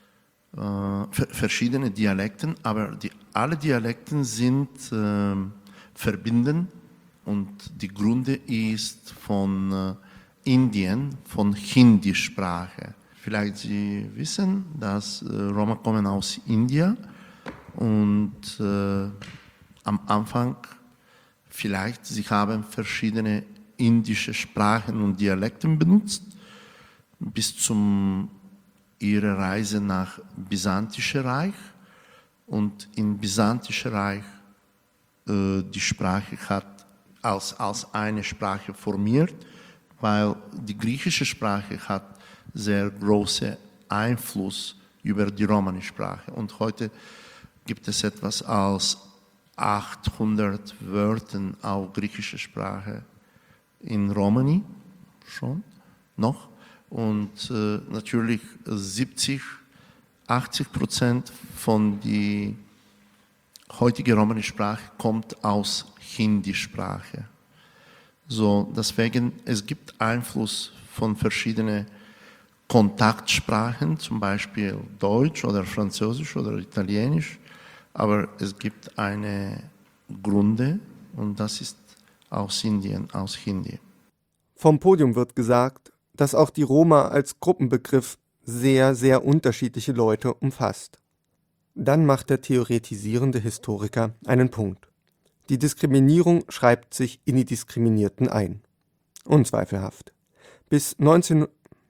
äh, verschiedene Dialekten, aber die, alle Dialekten sind äh, verbinden und die Gründe ist von äh, Indien, von Hindi-Sprache. Vielleicht Sie wissen, dass äh, Roma kommen aus Indien und äh, am Anfang vielleicht sie haben verschiedene indische Sprachen und Dialekten benutzt bis zum ihrer Reise nach Byzantische Reich und im Byzantische Reich äh, die Sprache hat als, als eine Sprache formiert, weil die griechische Sprache hat sehr großen Einfluss über die Romani-Sprache. Und heute gibt es etwas als achthundert Wörter auf griechischer Sprache in Romani schon noch. Und äh, natürlich siebzig, achtzig Prozent von der heutigen Romani-Sprache kommt aus Hindi-Sprache. So, deswegen, es gibt Einfluss von verschiedenen Kontaktsprachen, zum Beispiel Deutsch oder Französisch oder Italienisch, aber es gibt eine Gründe und das ist aus Indien, aus Hindi. Vom Podium wird gesagt, dass auch die Roma als Gruppenbegriff sehr, sehr unterschiedliche Leute umfasst. Dann macht der theoretisierende Historiker einen Punkt. Die Diskriminierung schreibt sich in die Diskriminierten ein. Unzweifelhaft. Bis neunzehn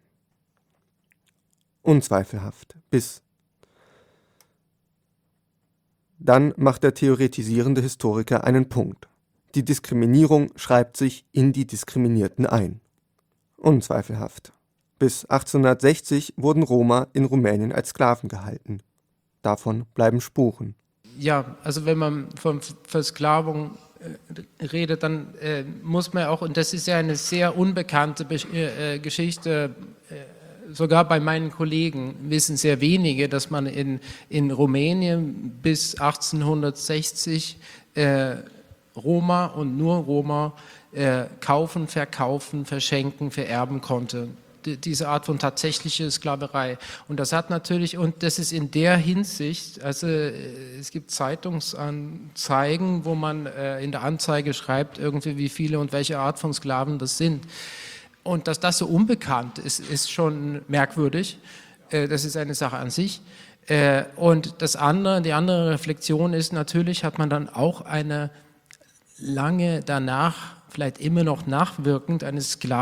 Unzweifelhaft. Bis. Dann macht der theoretisierende Historiker einen Punkt. Die Diskriminierung schreibt sich in die Diskriminierten ein. Unzweifelhaft. Bis achtzehnhundertsechzig wurden Roma in Rumänien als Sklaven gehalten. Davon bleiben Spuren. Ja, also wenn man von Versklavung äh, redet, dann äh, muss man auch, und das ist ja eine sehr unbekannte Be äh, Geschichte, äh, sogar bei meinen Kollegen wissen sehr wenige, dass man in, in Rumänien bis achtzehnhundertsechzig äh, Roma und nur Roma äh, kaufen, verkaufen, verschenken, vererben konnte. Die, diese Art von tatsächlicher Sklaverei. Und das hat natürlich, und das ist in der Hinsicht, also es gibt Zeitungsanzeigen, wo man äh, in der Anzeige schreibt, irgendwie wie viele und welche Art von Sklaven das sind. Und dass das so unbekannt ist, ist schon merkwürdig. Äh, das ist eine Sache an sich. Äh, und das andere, die andere Reflexion ist, natürlich hat man dann auch eine lange danach, vielleicht immer noch nachwirkend, eine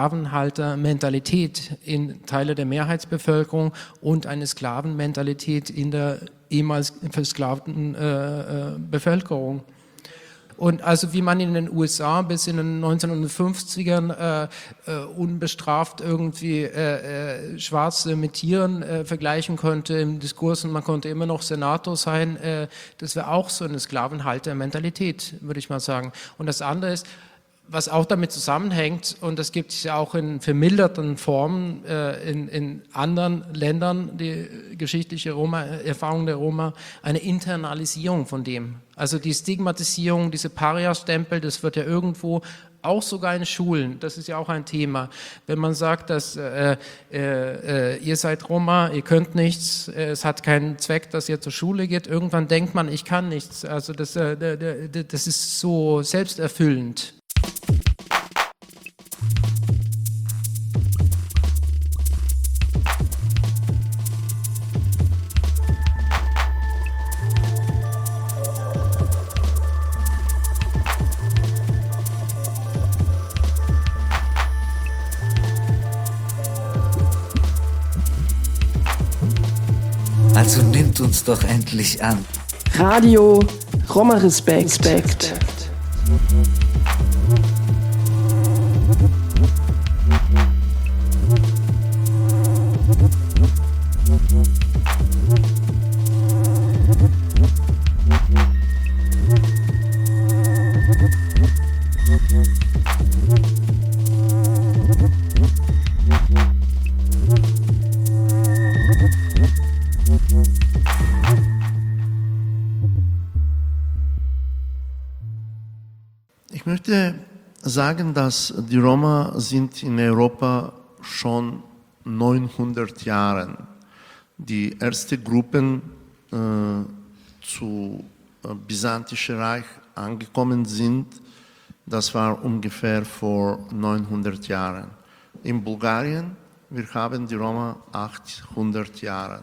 Sklavenhalter-Mentalität in Teile der Mehrheitsbevölkerung und eine Sklavenmentalität in der ehemals versklavten äh, äh, Bevölkerung. Und also wie man in den U S A bis in den neunzehnhundertfünfzigern äh, äh, unbestraft irgendwie äh, äh, Schwarze mit Tieren äh, vergleichen könnte im Diskurs und man konnte immer noch Senator sein, äh, das wäre auch so eine Sklavenhalter-Mentalität, würde ich mal sagen. Und das andere ist, was auch damit zusammenhängt, und das gibt es ja auch in vermilderten Formen äh, in, in anderen Ländern, die geschichtliche Roma, Erfahrung der Roma, eine Internalisierung von dem. Also die Stigmatisierung, diese Paria-Stempel, das wird ja irgendwo auch sogar in Schulen, das ist ja auch ein Thema. Wenn man sagt, dass äh, äh, ihr seid Roma, ihr könnt nichts, äh, es hat keinen Zweck, dass ihr zur Schule geht, irgendwann denkt man, ich kann nichts. Also das, äh, das ist so selbsterfüllend. Also nimmt uns doch endlich an. Radio Roma Respekt. Respekt. Ich möchte sagen, dass die Roma sind in Europa schon neunhundert Jahre die erste Gruppen äh, zu äh, Byzantischen Reich angekommen sind. Das war ungefähr vor neunhundert Jahren. In Bulgarien, wir haben die Roma achthundert Jahre.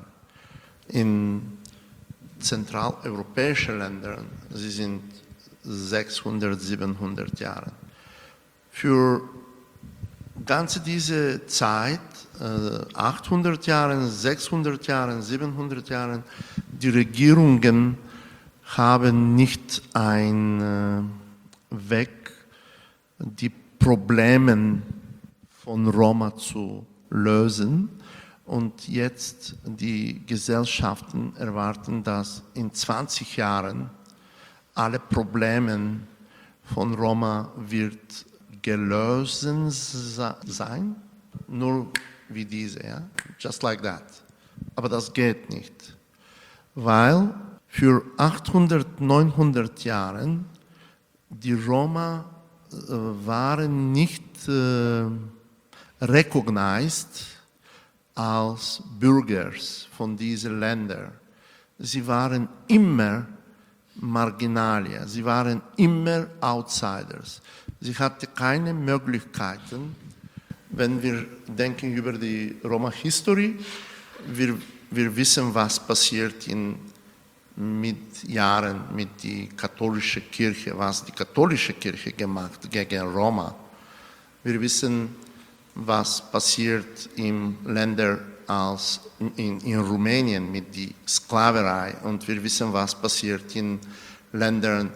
In zentraleuropäischen Ländern, sie sind sechshundert, siebenhundert Jahre. Für ganze diese Zeit, äh, achthundert Jahre, sechshundert Jahre, siebenhundert Jahre, die Regierungen haben nicht einen äh, Weg, die Probleme von Roma zu lösen. Und jetzt die Gesellschaften erwarten, dass in zwanzig Jahren alle Probleme von Roma wird gelöst sein, nur wie diese, ja? Just like that. Aber das geht nicht, weil für achthundert, neunhundert Jahren die Roma äh, waren nicht äh, recognized als Bürger von diesen Ländern. Sie waren immer Marginalia, sie waren immer Outsiders. Sie hatten keine Möglichkeiten, wenn wir denken über die Roma-History, wir, wir wissen, was passiert in, mit Jahren mit der katholischen Kirche, was die katholische Kirche gemacht hat gegen Roma. Wir wissen, was passiert in Ländern als in, in Rumänien mit der Sklaverei, und wir wissen, was passiert in Ländern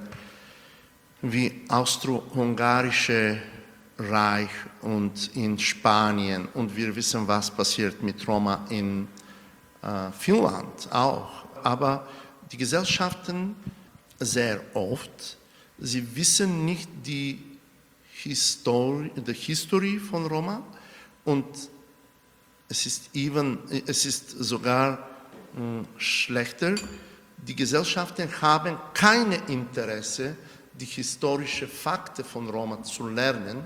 wie Austro-Hungarische Reich und in Spanien, und wir wissen, was passiert mit Roma in äh, Finnland auch. Aber die Gesellschaften sehr oft, sie wissen nicht die History, die History von Roma, und es ist, even, es ist sogar mh, schlechter. Die Gesellschaften haben kein Interesse, die historischen Fakten von Roma zu lernen,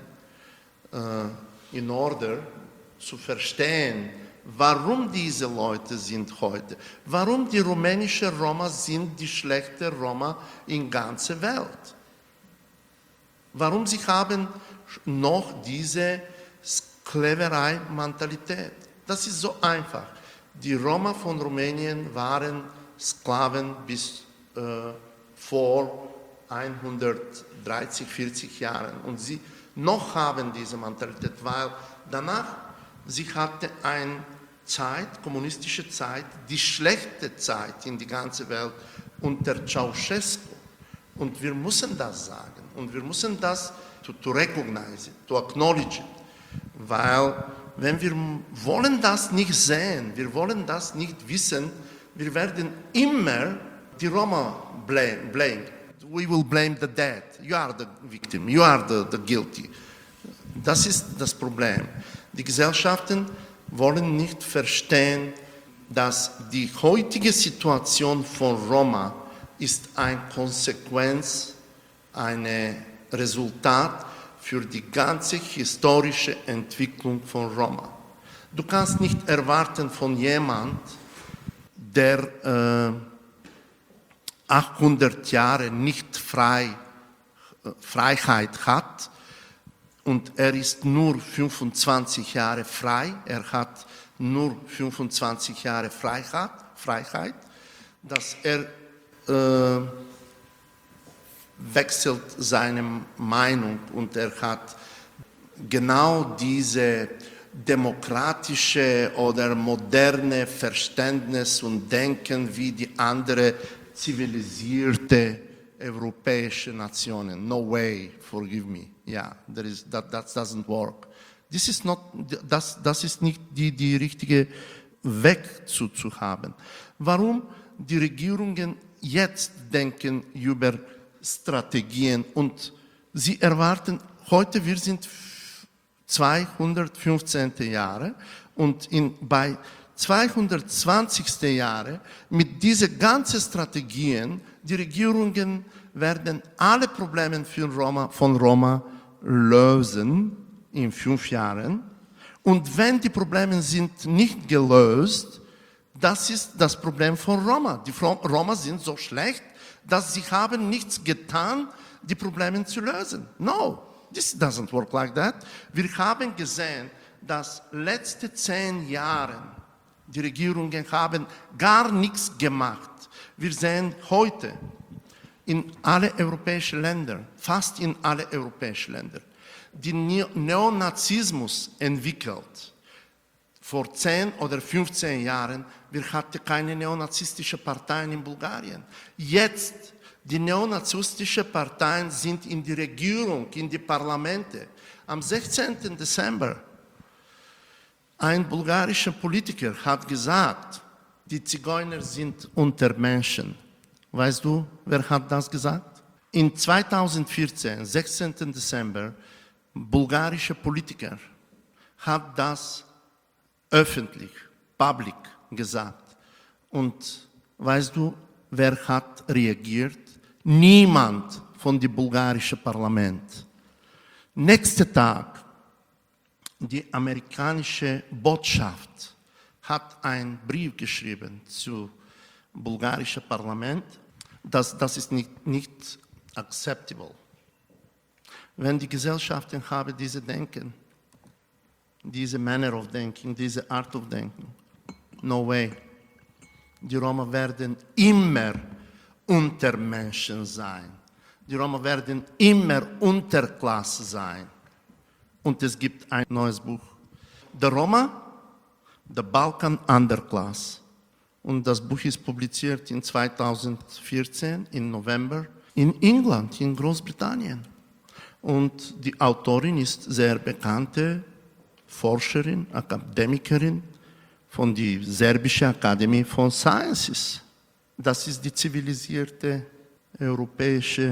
äh, in order zu verstehen, warum diese Leute sind heute, warum die rumänischen Roma sind die schlechten Roma in der ganzen Welt. Warum sie haben noch diese Sklaverei-Mentalität. Das ist so einfach. Die Roma von Rumänien waren Sklaven bis äh, vor hundertdreißig, vierzig Jahren. Und sie noch haben diese Mentalität, weil danach, sie hatten eine Zeit, kommunistische Zeit, die schlechte Zeit in der ganzen Welt unter Ceausescu. Und wir müssen das sagen. Und wir müssen das to, to recognize it, to acknowledge it. Weil, wenn wir wollen das nicht sehen, wir wollen das nicht wissen, wir werden immer die Roma blame. blame. We will blame the dead. You are the victim, you are the, the guilty. Das ist das Problem. Die Gesellschaften wollen nicht verstehen, dass die heutige Situation von Roma ist eine Konsequenz, ein Resultat für die ganze historische Entwicklung von Roma. Du kannst nicht erwarten von jemandem, der äh, achthundert Jahre nicht frei, äh, Freiheit hat, und er ist nur fünfundzwanzig Jahre frei, er hat nur fünfundzwanzig Jahre Freiheit, Freiheit dass er äh, wechselt seine Meinung, und er hat genau diese demokratische oder moderne Verständnis und Denken wie die andere zivilisierte europäische Nationen. No way, forgive me. Yeah, there is, that, that doesn't work. This is not, das, das ist nicht die, die richtige Weg zu, zu haben. Warum die Regierungen jetzt denken über Strategien und sie erwarten, heute wir sind zweihundertfünfzehnten Jahre und in, bei zweihundertzwanzigsten Jahre mit diesen ganzen Strategien, die Regierungen werden alle Probleme für Roma, von Roma lösen in fünf Jahren. Und wenn die Probleme sind nicht gelöst, das ist das Problem von Roma. Die Roma sind so schlecht, dass sie haben nichts getan, die Probleme zu lösen. No, this doesn't work like that. Wir haben gesehen, dass letzte zehn Jahre die Regierungen haben gar nichts gemacht. Wir sehen heute in alle europäischen Länder, fast in alle europäischen Länder, die Neonazismus entwickelt. Vor zehn oder fünfzehn Jahren, wir hatten keine neonazistische Parteien in Bulgarien. Jetzt, die neonazistische Parteien sind in die Regierung, in die Parlamente. Am sechzehnten Dezember, ein bulgarischer Politiker hat gesagt, die Zigeuner sind Untermenschen. Weißt du, wer hat das gesagt? In zweitausendvierzehn, sechzehnten Dezember, bulgarischer Politiker hat das öffentlich, public gesagt. Und weißt du, wer hat reagiert? Niemand von dem bulgarischen Parlament. Nächsten Tag, die amerikanische Botschaft hat einen Brief geschrieben zum bulgarischen Parlament. Das, das ist nicht, nicht acceptable. Wenn die Gesellschaften haben diese Denken, diese Manner of Thinking, diese Art of Denken, no way. Die Roma werden immer Untermenschen sein. Die Roma werden immer Unterklasse sein. Und es gibt ein neues Buch. The Roma, the Balkan Underclass. Und das Buch ist publiziert in zweitausendvierzehn, im November, in England, in Großbritannien. Und die Autorin ist sehr bekannte Forscherin, Akademikerin von der Serbischen Akademie von Sciences. Das ist die zivilisierte europäische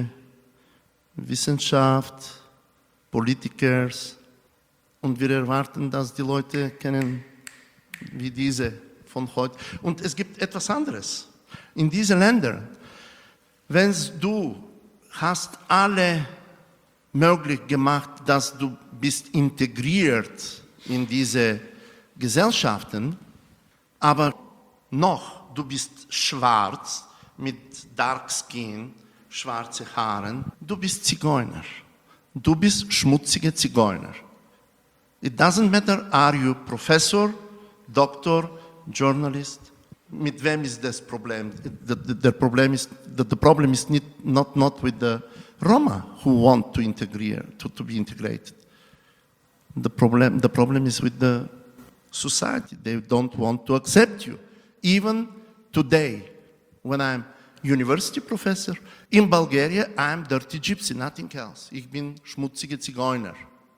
Wissenschaft, Politiker. Und wir erwarten, dass die Leute kennen wie diese von heute. Und es gibt etwas anderes. In diesen Ländern, wenn du hast alle möglich gemacht, dass du bist integriert in diese Gesellschaften, aber noch, du bist schwarz mit Dark Skin, schwarze Haaren, du bist Zigeuner. Du bist schmutzige Zigeuner. It doesn't matter, are you Professor, Doktor, Journalist? Mit wem ist das Problem? The, the, the problem is, the, the problem is not, not, not with the Roma who want to integrate, to, to be integrated. The problem, the problem is with the society. They don't want to accept you. Even today, when I'm university professor, in Bulgaria, I'm dirty gypsy, nothing else. Ich bin schmutzige Zigeuner.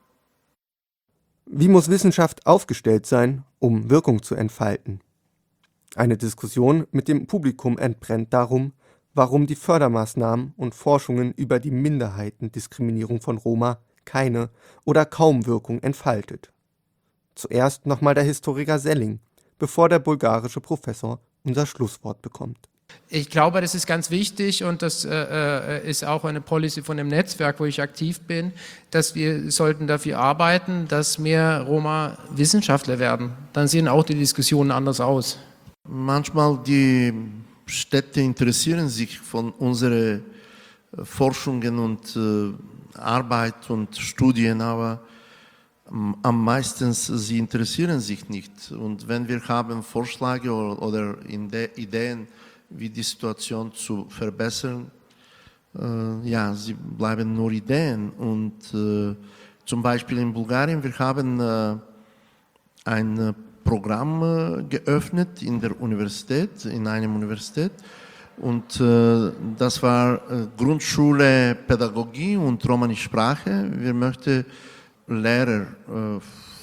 Wie muss Wissenschaft aufgestellt sein, um Wirkung zu entfalten? Eine Diskussion mit dem Publikum entbrennt darum, warum die Fördermaßnahmen und Forschungen über die Minderheitendiskriminierung von Roma keine oder kaum Wirkung entfaltet. Zuerst nochmal der Historiker Selling, bevor der bulgarische Professor unser Schlusswort bekommt. Ich glaube, das ist ganz wichtig und das äh, ist auch eine Policy von dem Netzwerk, wo ich aktiv bin, dass wir sollten dafür arbeiten, dass mehr Roma Wissenschaftler werden. Dann sehen auch die Diskussionen anders aus. Manchmal die Städte interessieren sich von unseren Forschungen und äh, Arbeit und Studien, aber am meisten sie interessieren sich nicht. Und wenn wir haben Vorschläge oder, oder Ideen, wie die Situation zu verbessern, äh, ja, sie bleiben nur Ideen. Und äh, zum Beispiel in Bulgarien, wir haben äh, ein Programm geöffnet in der Universität, in einer Universität. Und äh, das war äh, Grundschule Pädagogie und Romanische Sprache. Wir möchten Lehrer äh,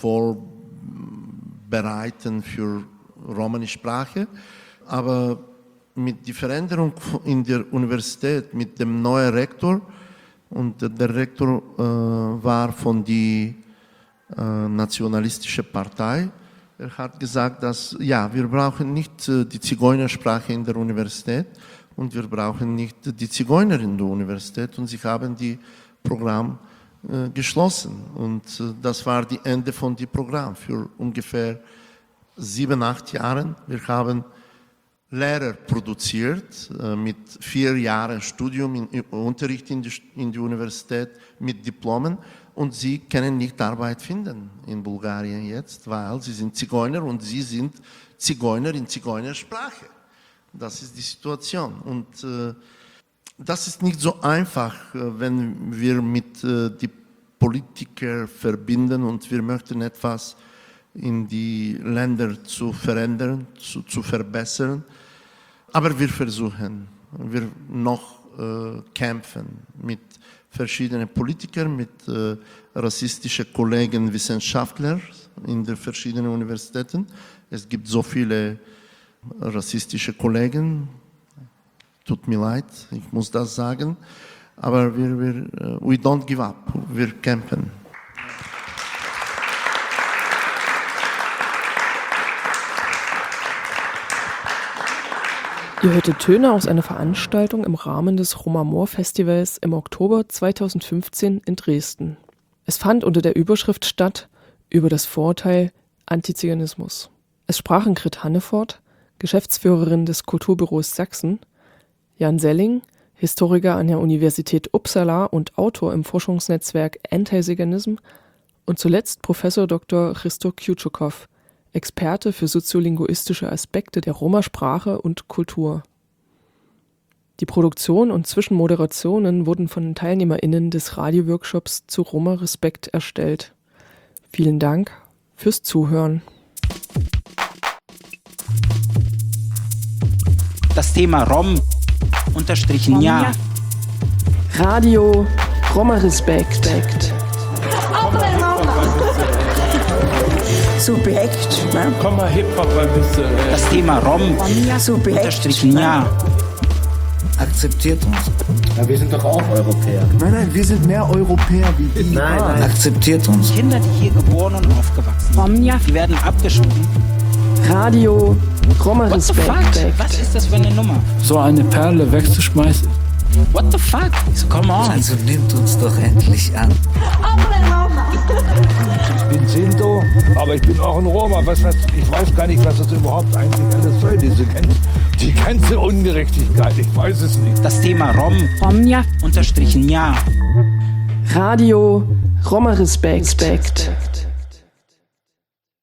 vorbereiten für Romanische Sprache, aber mit der Veränderung in der Universität, mit dem neuen Rektor, und der Rektor äh, war von der äh, nationalistischen Partei. Er hat gesagt, dass ja, wir brauchen nicht äh, die Zigeunersprache in der Universität und wir brauchen nicht die Zigeuner in der Universität, und sie haben die Programm äh, geschlossen, und äh, das war das Ende von dem Programm für ungefähr sieben, acht Jahren. Wir haben Lehrer produziert äh, mit vier Jahren Studium in, in Unterricht in die, in die Universität mit Diplomen, und sie können nicht Arbeit finden in Bulgarien jetzt, weil sie sind Zigeuner und sie sind Zigeuner in Zigeunersprache. Das ist die Situation, und äh, das ist nicht so einfach, äh, wenn wir mit äh, die Politiker verbinden und wir möchten etwas in die Länder zu verändern, zu, zu verbessern. Aber wir versuchen, wir noch äh, kämpfen mit verschiedenen Politikern, mit äh, rassistischen Kollegen, Wissenschaftlern in den verschiedenen Universitäten. Es gibt so viele rassistische Kollegen, tut mir leid, ich muss das sagen, aber wir, wir uh, we don't give up, wir kämpfen. Ihr hörtet Töne aus einer Veranstaltung im Rahmen des Roma-Moor-Festivals im Oktober zweitausendfünfzehn in Dresden. Es fand unter der Überschrift statt über das Vorurteil Antiziganismus. Es sprachen Grit Hannefort, Geschäftsführerin des Kulturbüros Sachsen, Jan Selling, Historiker an der Universität Uppsala und Autor im Forschungsnetzwerk Anti-Ziganism, und zuletzt Professor Doktor Hristo Kjučukov, Experte für soziolinguistische Aspekte der Roma-Sprache und Kultur. Die Produktion und Zwischenmoderationen wurden von den TeilnehmerInnen des Radioworkshops zu Roma-Respekt erstellt. Vielen Dank fürs Zuhören. Das Thema Rom unterstrichen ja. Radio Roma-Respekt. Subjekt, ne? Komm mal Hip-Hop ein bisschen. Äh. Das Thema Rom Subjekt, unterstrichen ne? ja. Akzeptiert uns. Ja, wir sind doch auch Europäer. Nein, nein, wir sind mehr Europäer wie die. Nein, nein. Akzeptiert uns. Kinder, die hier geboren und aufgewachsen sind, die werden abgeschoben. Radio Roma-Respekt. What the fuck? Was ist das für eine Nummer? So eine Perle wegzuschmeißen. What the fuck? So, come on. Also nimmt uns doch endlich an. Ich bin Sinto, aber ich bin auch ein Roma. Was, was, ich weiß gar nicht, was das überhaupt eigentlich alles soll, diese ganze, die ganze Ungerechtigkeit. Ich weiß es nicht. Das Thema Rom, Romja unterstrichen ja. Radio Roma-Respekt.